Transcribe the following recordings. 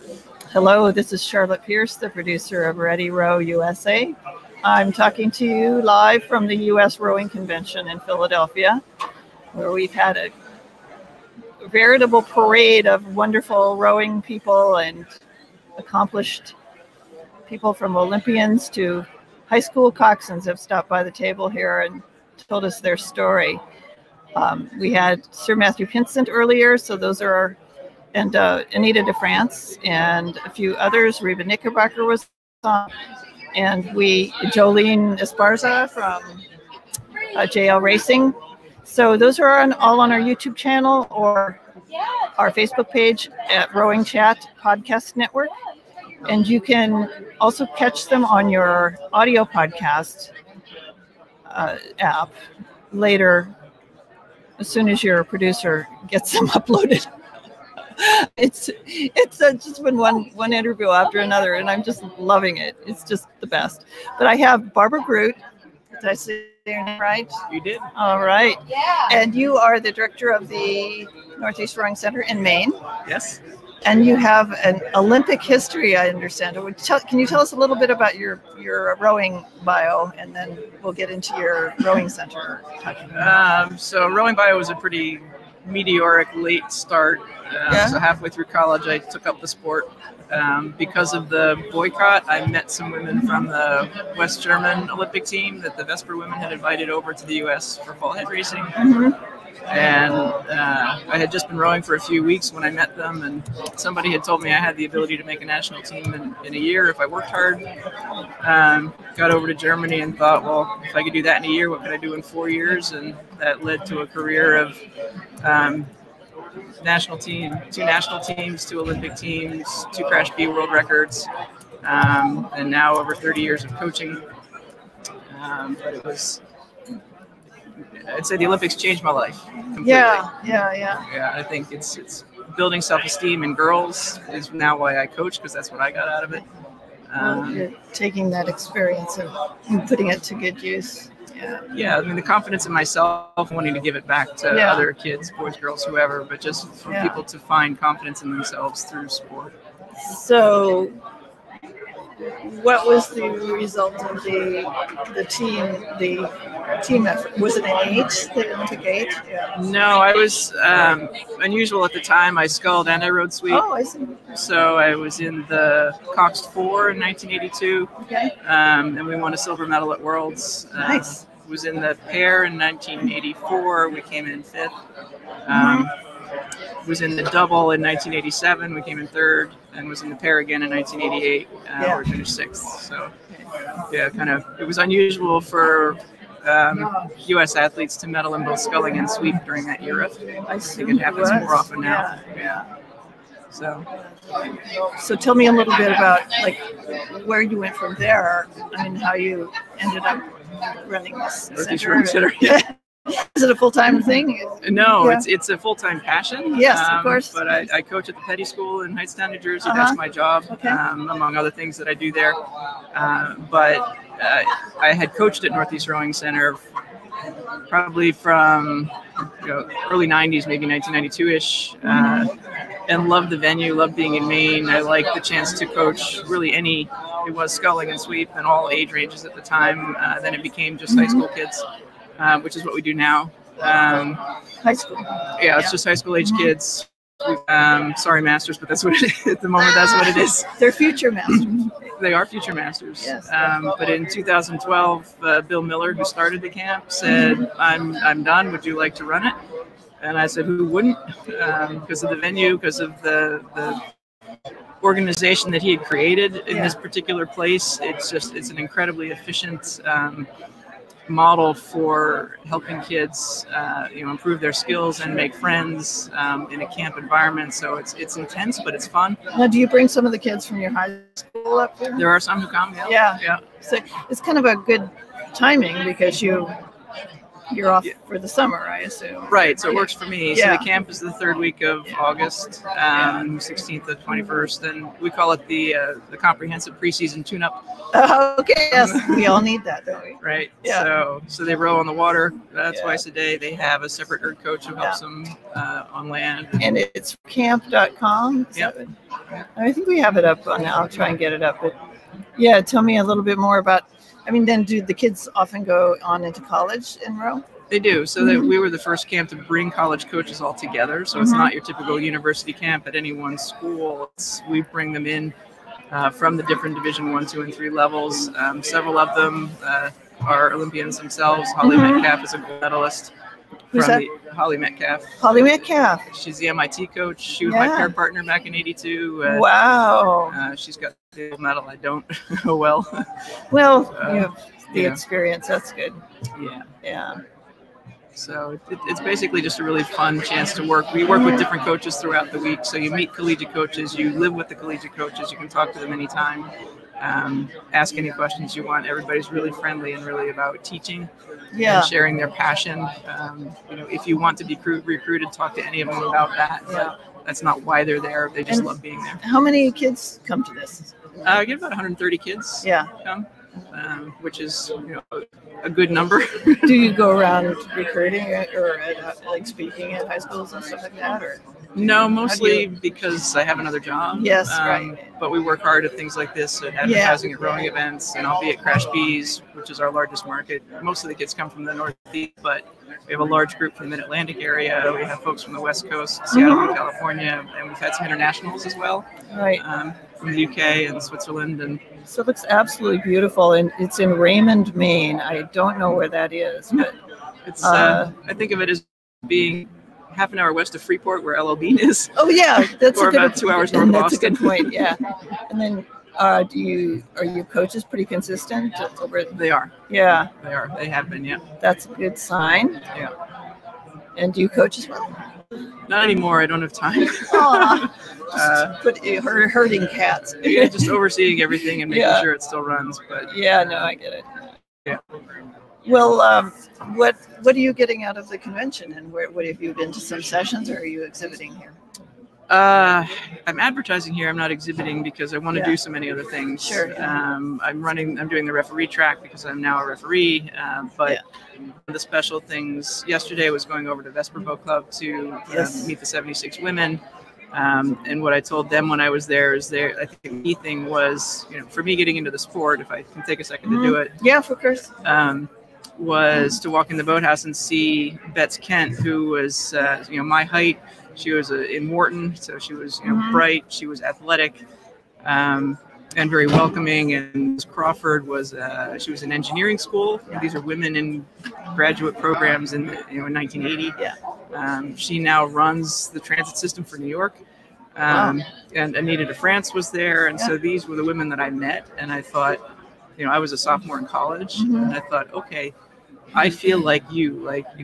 Hello, this is Charlotte Pierce, the producer of Ready Row USA. I'm talking to you live from the U.S. Rowing Convention in Philadelphia, where we've had a veritable parade of wonderful rowing people and accomplished people, from Olympians to high school coxswains, have stopped by the table here and told us their story. We had Sir Matthew Pinsent earlier, so those are our, and Anita de France and a few others. Reba Knickerbocker was on, and Jolene Esparza from JL Racing. So those are all on our YouTube channel or our Facebook page at Rowing Chat Podcast Network. And you can also catch them on your audio podcast app later, as soon as your producer gets them uploaded. It's just been one interview after another, and I'm just loving it. It's just the best. But I have Barbara Groot. Did I say your name right? You did. All right. Yeah. And you are the director of the Northeast Rowing Center in Maine. Yes. And you have an Olympic history, I understand. Can you tell us a little bit about your rowing bio, and then we'll get into your rowing center? So rowing bio was a pretty meteoric late start. So halfway through college, I took up the sport. Because of the boycott, I met some women from the West German Olympic team that the Vesper women had invited over to the U.S. for fall head racing. Mm-hmm. And I had just been rowing for a few weeks when I met them, and somebody had told me I had the ability to make a national team in a year if I worked hard. Got over to Germany and thought, well, if I could do that in a year, what could I do in 4 years? And that led to a career of national team, 2 national teams, 2 Olympic teams, 2 Crash B world records, and now over 30 years of coaching. But it was, I'd say the Olympics changed my life completely. Yeah, I think it's building self-esteem in girls is now why I coach, because that's what I got out of it. You're taking that experience and putting it to good use. Yeah, I mean, the confidence in myself, wanting to give it back to other kids, boys, girls, whoever, but just for people to find confidence in themselves through sport. So what was the result of the team effort? Was it an 8, the Olympic 8? Yeah. No, I was unusual at the time. I sculled and I rowed sweep. Oh, I see. So I was in the Coxed 4 in 1982. Okay. And we won a silver medal at Worlds. Nice. Was in the pair in 1984. We came in 5th. Was in the double in 1987. We came in 3rd, and was in the pair again in 1988. We finished 6th. So, it was unusual for U.S. athletes to medal in both sculling and sweep during that era. I think it happens more often now. Yeah. So tell me a little bit about where you went from there. I mean, how you ended up running this center. Is it a full-time thing? No, it's a full-time passion. Yes, of course. But I coach at the Petty School in Hightstown, New Jersey. That's my job, among other things that I do there. But I had coached at Northeast Rowing Center probably from early 90s, maybe 1992-ish, and loved the venue, loved being in Maine. I liked the chance to coach really it was sculling and sweep and all age ranges at the time. Then it became just high school kids. Which is what we do now. High school. Yeah, it's just high school age kids. Sorry, masters, but that's what it is. At the moment, that's what it is. They're future masters. They are future masters. Yes. But in 2012, Bill Miller, who started the camp, said, I'm done. Would you like to run it? And I said, who wouldn't? Because of the venue, because of the organization that he had created in this particular place. It's an incredibly efficient model for helping kids improve their skills and make friends in a camp environment. So it's intense, but it's fun. Now, do you bring some of the kids from your high school up here? There are some who come. Yeah. So it's kind of a good timing, because you you're off for the summer, I assume. Right, so it works for me. Yeah. So the camp is the third week of August, 16th to 21st, and we call it the comprehensive preseason tune-up. Okay, yes, we all need that, don't we? Right. Yeah. So they row on the water twice a day. They have a separate herd coach who helps them on land. And it's camp.com. Yep. I think we have it up on. I'll try and get it up. But yeah, tell me a little bit more about. I mean, then do the kids often go on into college in Roe? They do. So that we were the first camp to bring college coaches all together. So it's not your typical university camp at any one school. We bring them in from the different Division 1, 2, and 3 levels. Several of them are Olympians themselves. Holly Metcalf is a gold medalist. Who's that? Holly Metcalf. Holly Metcalf. She's the MIT coach. She was my pair partner back in '82. Wow. She's got the gold medal. I don't. Oh well. Well, you have the experience. That's good. Yeah. Yeah. So it's basically just a really fun chance to work. We work with different coaches throughout the week. So you meet collegiate coaches. You live with the collegiate coaches. You can talk to them anytime. Ask any questions you want. Everybody's really friendly and really about teaching and sharing their passion. If you want to be recruited, talk to any of them about that. But that's not why they're there. They just love being there. How many kids come to this? I get about 130 kids. Come, which is a good number. Do you go around recruiting or like speaking at high schools and stuff like that, or? No, mostly because I have another job. Yes, right. But we work hard at things like this, at advertising at rowing events, and I'll be at Crash Bees, which is our largest market. Most of the kids come from the Northeast, but we have a large group from the Mid-Atlantic area. We have folks from the West Coast, Seattle and California, and we've had some internationals as well. Right. From the UK and Switzerland. And so it looks absolutely beautiful, and it's in Raymond, Maine. I don't know where that is, but it's. I think of it as being half an hour west of Freeport, where LL Bean is. Oh yeah, that's or a good, about 2 hours north of Boston. That's a good point. Yeah, and then are your coaches pretty consistent? They are. Yeah, they are. They have been. Yeah, that's a good sign. Yeah. And do you coach as well? Not anymore. I don't have time. But herding cats. Yeah, just overseeing everything and making sure it still runs. But yeah, no, I get it. Yeah. Well, what are you getting out of the convention, and what have you been to some sessions, or are you exhibiting here? I'm advertising here. I'm not exhibiting because I want to do so many other things. Sure. Yeah. I'm doing the referee track because I'm now a referee. But one of the special things yesterday was going over to Vesper Boat Club to meet the 76 women. And what I told them when I was there is I think the key thing was, for me getting into the sport, if I can take a second to do it. Yeah, of course. Was to walk in the boathouse and see Bets Kent, who was, my height. She was in Wharton, so she was, bright. She was athletic, and very welcoming. And Ms. Crawford she was in engineering school. These are women in graduate programs in 1980. Yeah. She now runs the transit system for New York. And Anita de France was there, and so these were the women that I met. And I thought, I was a sophomore in college, and I thought, okay, I feel like you,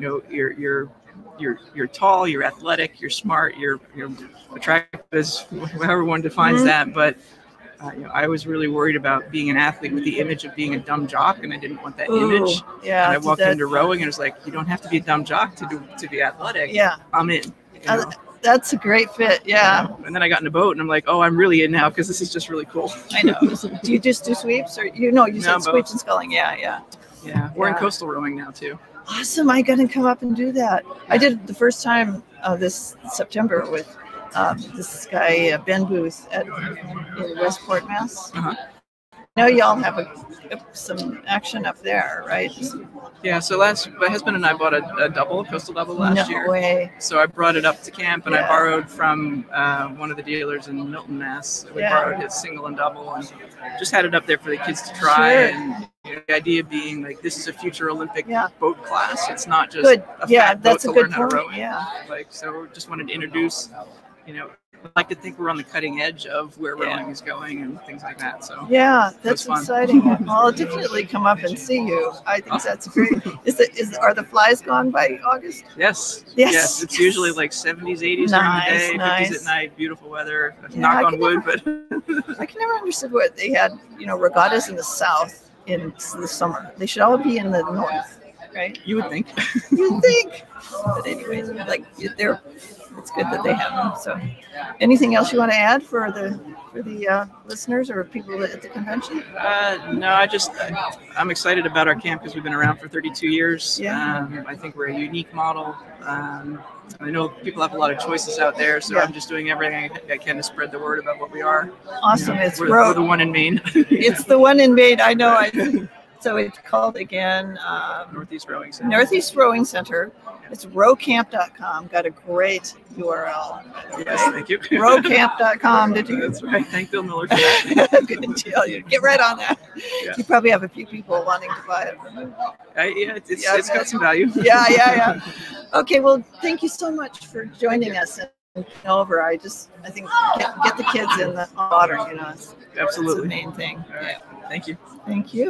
you're tall, you're athletic, you're smart, you're attractive, as however one defines that. But I was really worried about being an athlete with the image of being a dumb jock, and I didn't want that image. Yeah. And I walked into rowing, and it was like, you don't have to be a dumb jock to be athletic. Yeah. I'm in. That's a great fit. Yeah. And then I got in a boat, and I'm like, oh, I'm really in now because this is just really cool. I know. Do you just do sweeps, or you said sweeps and sculling? Yeah. Yeah. We're in coastal rowing now too. Awesome. I got to come up and do that. I did it the first time this September with this guy, Ben Booth in Westport, Mass. Now y'all have some action up there, right? Yeah, so my husband and I bought a coastal double last year. No way. So I brought it up to camp, and I borrowed from one of the dealers in Milton, Mass. We borrowed his single and double, and just had it up there for the kids to try. And the idea being, like, this is a future Olympic boat class. It's not just a fat boat to learn how to row in. So just wanted to introduce, I like to think we're on the cutting edge of where rowing is going and things like that. So that's exciting. Well, I'll definitely come up and see you. I think that's great. Are the flies gone by August? Yes. It's usually like 70s, 80s during the day, 50s at night. Beautiful weather. Knock on wood, but I can never understood what they had. Regattas in the south in the summer. They should all be in the north. right? You would think. You think. But anyways, like they're, it's good that they have them. So, anything else you want to add for the listeners or people at the convention? No, I'm excited about our camp because we've been around for 32 years. Yeah. I think we're a unique model. I know people have a lot of choices out there, so I'm just doing everything I can to spread the word about what we are. Awesome. You know, It's we're the one in Maine. It's the one in Maine. I know. So it's called again Northeast Rowing Center. Northeast Rowing Center. It's rowcamp.com. Got a great URL. Yes, thank you. Rowcamp.com. Did you? That's right. Thank Bill Miller for that. Good deal. You get right on that. Yeah. You probably have a few people wanting to buy it. Yeah, it's got some value. Yeah. Okay, well, thank you so much for joining us and over. I think get the kids in the water. You know, Absolutely. it's the main thing. All right. Thank you. Thank you.